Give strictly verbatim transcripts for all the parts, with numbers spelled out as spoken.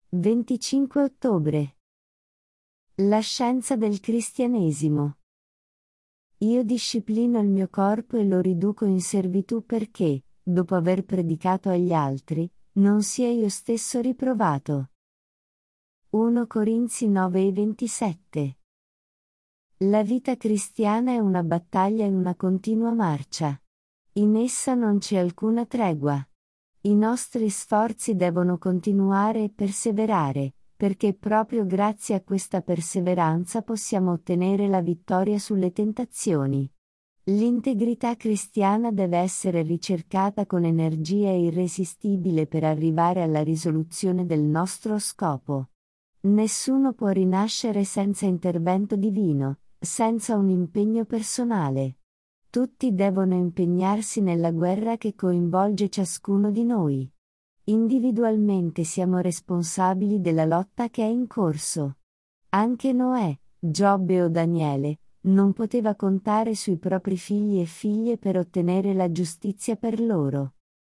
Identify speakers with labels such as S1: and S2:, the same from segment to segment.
S1: venticinque ottobre. La scienza del cristianesimo. Io disciplino il mio corpo e lo riduco in servitù perché, dopo aver predicato agli altri, non sia io stesso riprovato. primo Corinzi nove e ventisette. La vita cristiana è una battaglia in una continua marcia. In essa non c'è alcuna tregua. I nostri sforzi devono continuare e perseverare, perché proprio grazie a questa perseveranza possiamo ottenere la vittoria sulle tentazioni. L'integrità cristiana deve essere ricercata con energia irresistibile per arrivare alla risoluzione del nostro scopo. Nessuno può rinascere senza intervento divino, senza un impegno personale. Tutti devono impegnarsi nella guerra che coinvolge ciascuno di noi. Individualmente siamo responsabili della lotta che è in corso. Anche Noè, Giobbe o Daniele, non poteva contare sui propri figli e figlie per ottenere la giustizia per loro.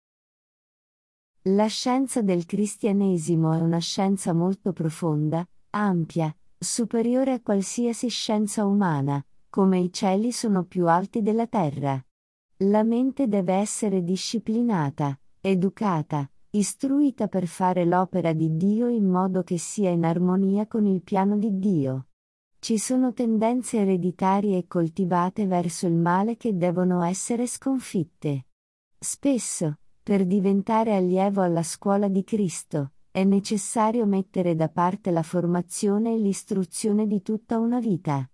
S1: La scienza del cristianesimo è una scienza molto profonda, ampia, superiore a qualsiasi scienza umana, come i cieli sono più alti della terra. La mente deve essere disciplinata, educata, istruita per fare l'opera di Dio in modo che sia in armonia con il piano di Dio. Ci sono tendenze ereditarie e coltivate verso il male che devono essere sconfitte. Spesso, per diventare allievo alla scuola di Cristo, è necessario mettere da parte la formazione e l'istruzione di tutta una vita.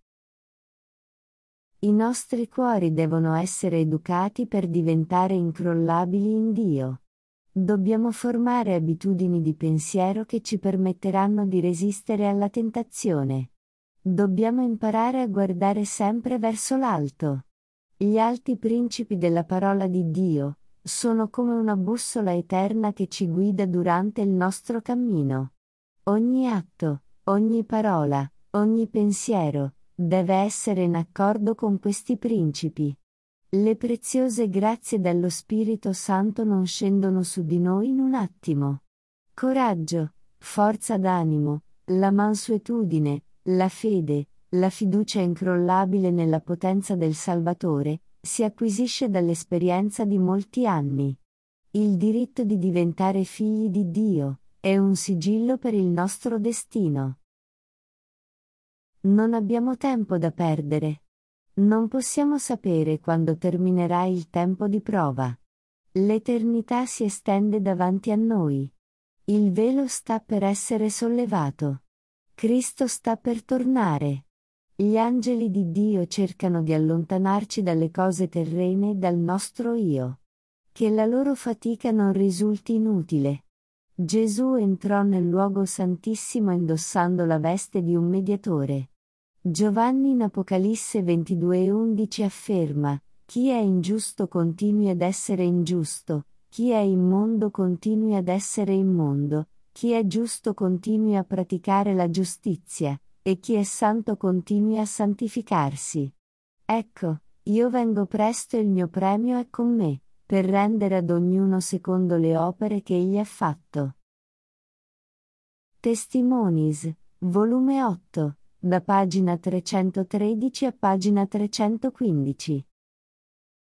S1: I nostri cuori devono essere educati per diventare incrollabili in Dio. Dobbiamo formare abitudini di pensiero che ci permetteranno di resistere alla tentazione. Dobbiamo imparare a guardare sempre verso l'alto. Gli alti principi della parola di Dio sono come una bussola eterna che ci guida durante il nostro cammino. Ogni atto, ogni parola, ogni pensiero deve essere in accordo con questi principi. Le preziose grazie dello Spirito Santo non scendono su di noi in un attimo. Coraggio, forza d'animo, la mansuetudine, la fede, la fiducia incrollabile nella potenza del Salvatore, si acquisisce dall'esperienza di molti anni. Il diritto di diventare figli di Dio è un sigillo per il nostro destino. Non abbiamo tempo da perdere. Non possiamo sapere quando terminerà il tempo di prova. L'eternità si estende davanti a noi. Il velo sta per essere sollevato. Cristo sta per tornare. Gli angeli di Dio cercano di allontanarci dalle cose terrene e dal nostro io. Che la loro fatica non risulti inutile. Gesù entrò nel luogo santissimo indossando la veste di un mediatore. Giovanni in Apocalisse ventidue e undici afferma: chi è ingiusto continui ad essere ingiusto, chi è immondo continui ad essere immondo, chi è giusto continui a praticare la giustizia, e chi è santo continui a santificarsi. Ecco, io vengo presto e il mio premio è con me, per rendere ad ognuno secondo le opere che egli ha fatto. Testimonies, volume otto, da pagina trecentotredici a pagina trecentoquindici.